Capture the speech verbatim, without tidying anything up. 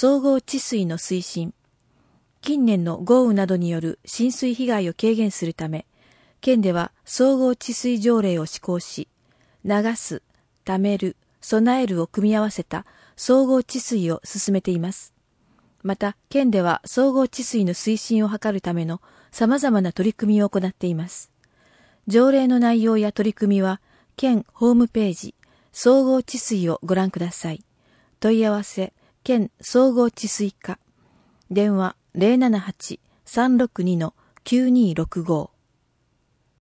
総合治水の推進。近年の豪雨などによる浸水被害を軽減するため、県では総合治水条例を施行し、流す、ためる、備えるを組み合わせた総合治水を進めています。また、県では総合治水の推進を図るための様々な取り組みを行っています。条例の内容や取り組みは、県ホームページ、総合治水をご覧ください。問い合わせ、県総合治水課。電話 ゼロななはち さんろくに きゅうにろくご。